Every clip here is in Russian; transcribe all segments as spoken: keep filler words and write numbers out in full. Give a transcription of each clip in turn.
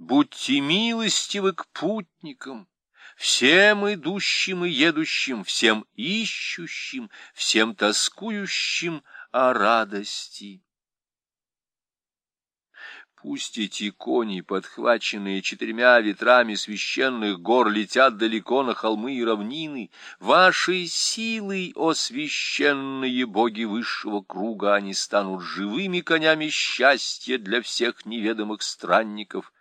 будьте милостивы к путникам, всем идущим и едущим, всем ищущим, всем тоскующим о радости. Пусть эти кони, подхваченные четырьмя ветрами священных гор, летят далеко на холмы и равнины. Вашей силой, о священные боги высшего круга, они станут живыми конями счастья для всех неведомых странников.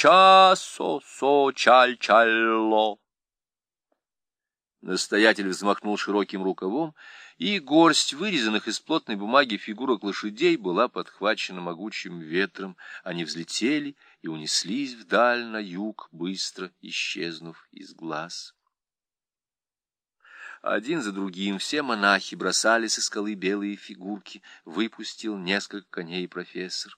Ча-со-со-чаль-чаль-ло. Настоятель взмахнул широким рукавом, и горсть вырезанных из плотной бумаги фигурок лошадей была подхвачена могучим ветром. Они взлетели и унеслись вдаль на юг, быстро исчезнув из глаз. Один за другим все монахи бросали со скалы белые фигурки. Выпустил несколько коней профессор.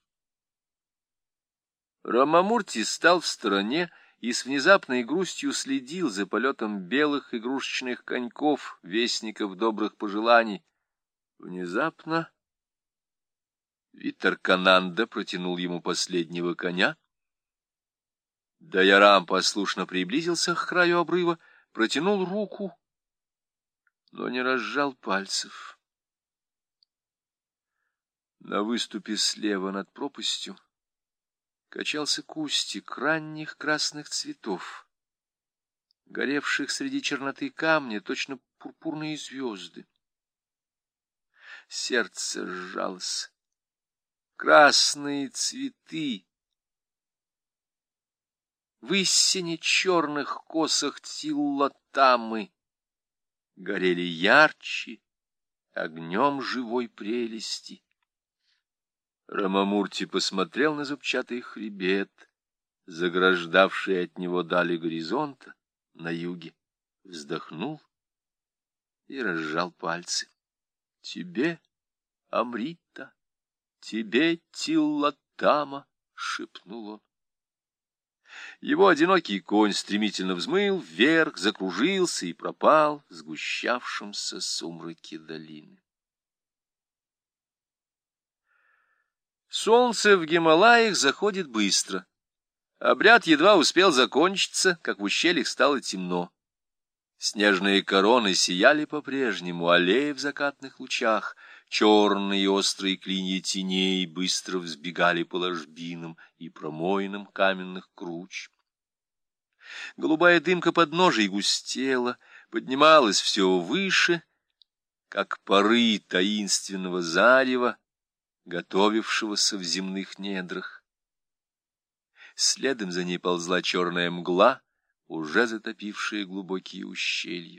Рамамурти стал в стороне и с внезапной грустью следил за полетом белых игрушечных коньков, вестников добрых пожеланий. Внезапно Витаркананда протянул ему последнего коня. Даярам послушно приблизился к краю обрыва, протянул руку, но не разжал пальцев. На выступе слева над пропастью качался кустик ранних красных цветов, горевших среди черноты камня точно пурпурные звезды. Сердце сжалось. Красные цветы в истине черных косах тиллотамы горели ярче огнем живой прелести. Рамамурти посмотрел на зубчатый хребет, заграждавший от него дали горизонта на юге, вздохнул и разжал пальцы. — Тебе, Амрита, тебе, Тиллотама, — шепнул он. Его одинокий конь стремительно взмыл вверх, закружился и пропал в сгущавшемся сумраке долины. Солнце в Гималаях заходит быстро. Обряд едва успел закончиться, как в ущельях стало темно. Снежные короны сияли по-прежнему, аллеи в закатных лучах, черные острые клинья теней быстро взбегали по ложбинам и промоинам каменных круч. Голубая дымка подножий густела, поднималась все выше, как пары таинственного зарева, готовившегося в земных недрах. Следом за ней ползла черная мгла, уже затопившая глубокие ущелья.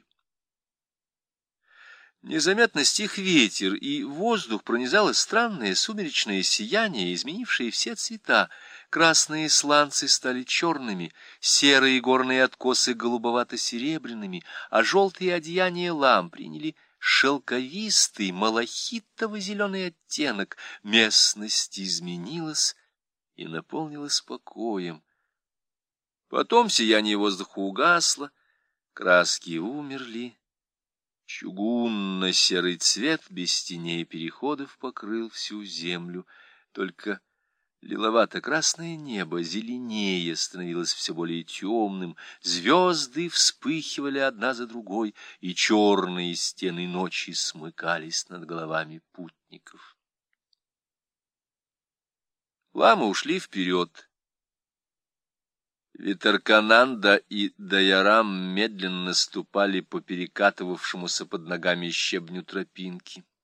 Незаметно стих ветер, и воздух пронизало странное сумеречное сияние, изменившее все цвета. Красные сланцы стали черными, серые горные откосы голубовато-серебряными, а желтые одеяния лам приняли шелковистый малахитово-зеленый оттенок. Местность изменилась и наполнилась покоем. Потом сияние воздуха угасло, краски умерли. Чугунно-серый цвет без теней переходов покрыл всю землю. Только лиловато-красное небо зеленее становилось все более темным, звезды вспыхивали одна за другой, и черные стены ночи смыкались над головами путников. Ламы ушли вперед. Витаркананда и Даярам медленно ступали по перекатывавшемуся под ногами щебню тропинки.